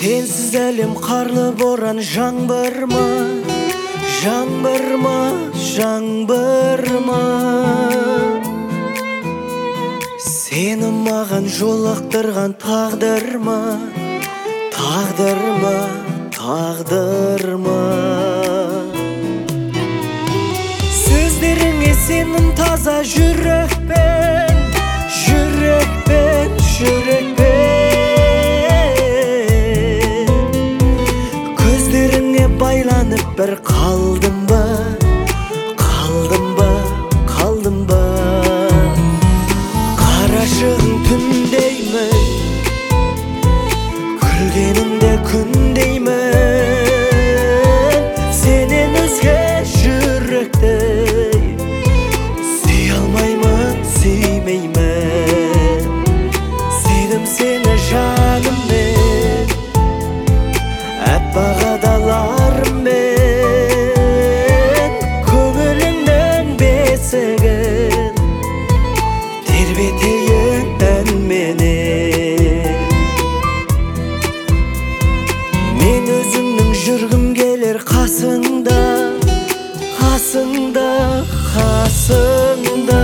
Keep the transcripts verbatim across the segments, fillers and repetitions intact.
Sensiz әлем қарлы боран жаңбыр ма, жаңбыр ма, жаңбыр ма. Сені маған жолықтырған тағдыр ма, тағдыр ма, тағдыр ма. Сөздеріңе сенім таза жүрекпен, жүрекпен, жүрекпен. Көздеріңе байланып бір қалдым ба, қалдым ба, қалдым ба. Қарашығың түндеймін, күлгеніңде күндеймін. Сенен өзге жүректі сүй алмаймын, сүймеймін. Сүйдім сені жаныммен, әппақ адаларыммен. Көңілімнің бесігін тербетейін әнменен. Мен өзіңнің жүргім келер қасыңда, қасыңда, қасыңда.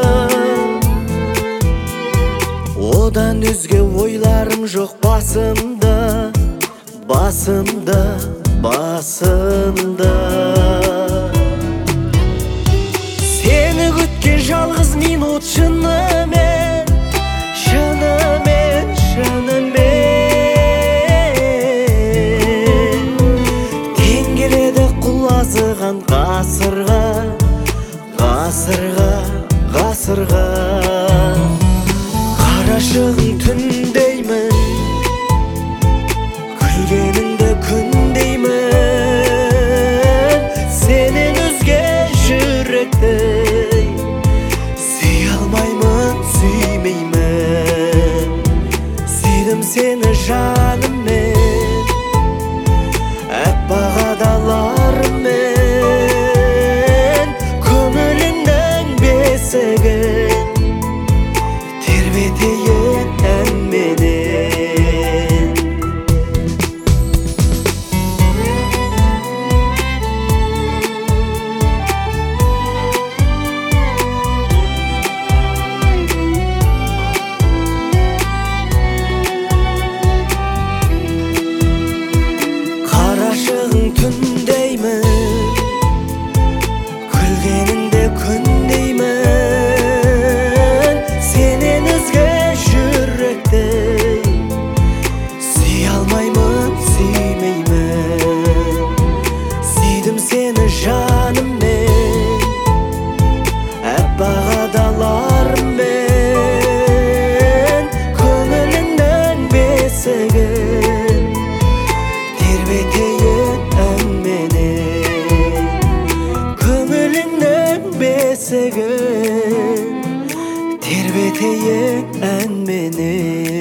Одан өзге ойларым жоқ басымда, басымда, басымда. Сені күткен жалғыз минут шынымен, шынымен, шынымен. Тең келеді құлазыған ғасырға, ғасырға, ғасырға. Қарашығың түндеймін, күлгеніңді күндеймін. Сенен өзге жүректі сүй алмаймын, сүймеймін. Сүйдім сені жаныммен, әппақ адаларыммен. Көңіліңнің бесігін тербетейін әнменен. Қарашығың түндеймін, күлгеніңде күндеймін. Сенен өзге жүректі сүй алмаймын, сүймеймін. Сүйдім сені жаныммен, әппақ адаларыммен. Көңіліңнің бесігін тербетейін әнменен. Көңіліңнің бесігін тербетейін әнменен.